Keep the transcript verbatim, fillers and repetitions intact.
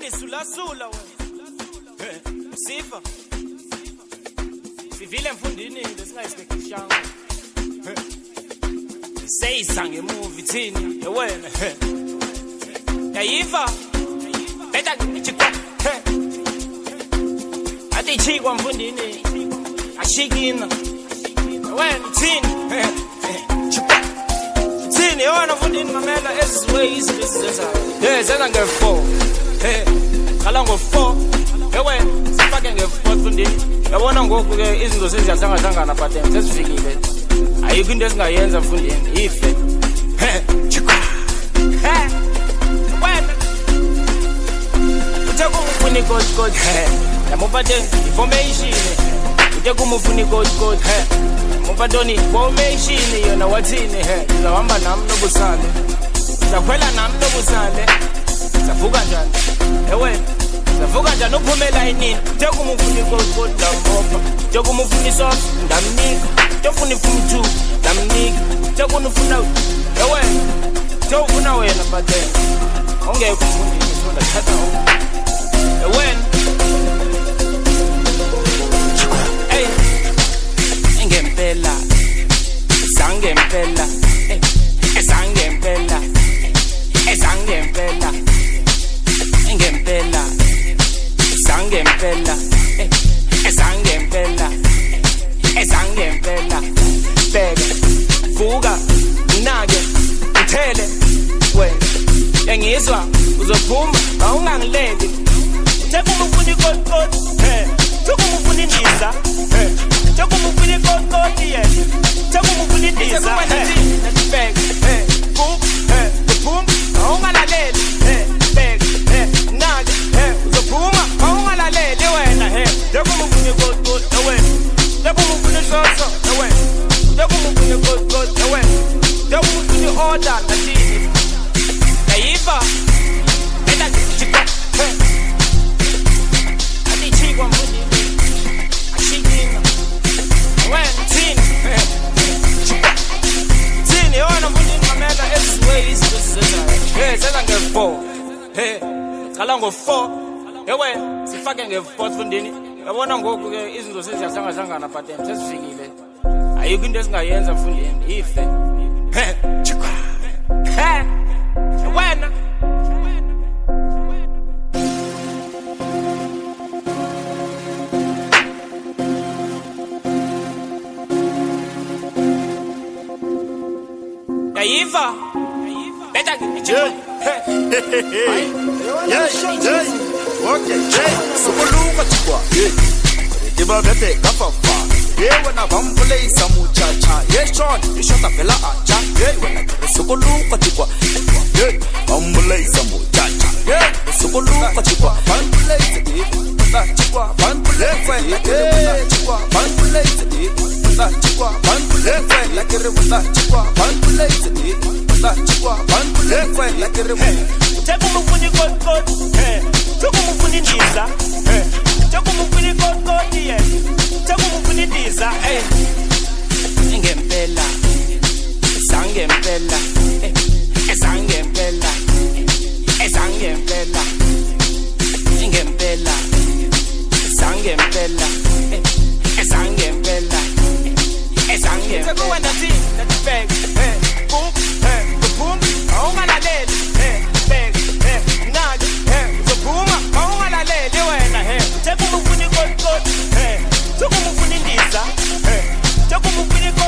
Sula sula wena. Sifa. Sivile mfundini lesingayisibekishanga. Seyisa ngemovie thini wena. Yayiva. Beta ngichikwa. Ati chikwa mfundini. Ashikina. Wena thini. Thini yona mfundini mamela ezizwe izinto hey senza nge four. Hey, kala ngo four. Ewe, sifake nge four mfundini. Yabona ngoku ke izinto seziyahlanga hlangana pattern sesifikile. Ayikho into esingayenza mfundini, ife. He, chikwa. He. Wena. Uthe kumufuni god god. He. Yamuphathe information. Uthe kumufuni god god. He. Muphathoni information yona wathini he. Uzahamba nami nobusale. Uzakhwela nami nobusale. Savuka njani? Ewe, savuka njani uphumela inini? Teka umufuni god dambopa. Teka umufuni sauce ndamnika. Teka umufuni two ndamnika. Teka umufuna ewe. Teka ufuna wena pathe. Ongeke ufuni sonda thatha ewe. Hey. Ingempela. Sangempela. Eh. Sangempela. Sangempela. Ngempela sangempela esangempela esangempela bebe vuka nake uthele wena yangizwa uzophuma awungangileli theka umufuni kodkod he theka umufuni ndiza he theka umufuni kodkod ye theka umufuni ndiza he bebe he vuka he uphuma awungalaleli he nake he uzophuma awungalaleli wena he njekumufuni god god ewe njekumufuni soso ewe njekumufuni god god ewe njekumufuni order nathini yayiva beta chikwa he ati chikwa mfundini ashikina wena thini he chikwa thini yona mfundini mamela ezizwe izinto he senza nge four he kala ngo four ewe sifake nge four mfundini yabona ngoku ke izinto seziyahlanga hlangana pattern sesifikile ayikho into esingayenza mfundini ife he chikwa he wena yayiva beta ngichikwa Hey, yeah, yeah, okay, yeah. Sokoluka chikwa, yeah. Diba bebe kafafa, yeah. Wena bambule isa muchacha, yeah. Sean, you shut up, fella acha, yeah. Wena sokoluka chikwa, yeah. Bambule isa muchacha, yeah. Sokoluka chikwa, bambule isa chikwa, bambule fella, yeah. Chikwa, bambule isa chikwa, bambule fella, yeah. Chikwa, bambule isa chikwa bambule fella kere Teka umufuni god god he Teka umufuni ndiza he Teka umufuni god god ye Teka umufuni ndiza eh ngempela sangempela eh sangempela eh sangempela ngempela sangempela eh sangempela eh sangempela Teka wena thini that bag eh boom eh boom awungalaleli eh bag eh nake eh uzophuma awungalaleli wena he theka umufuni god god eh theka umufuni ndiza eh theka umufuni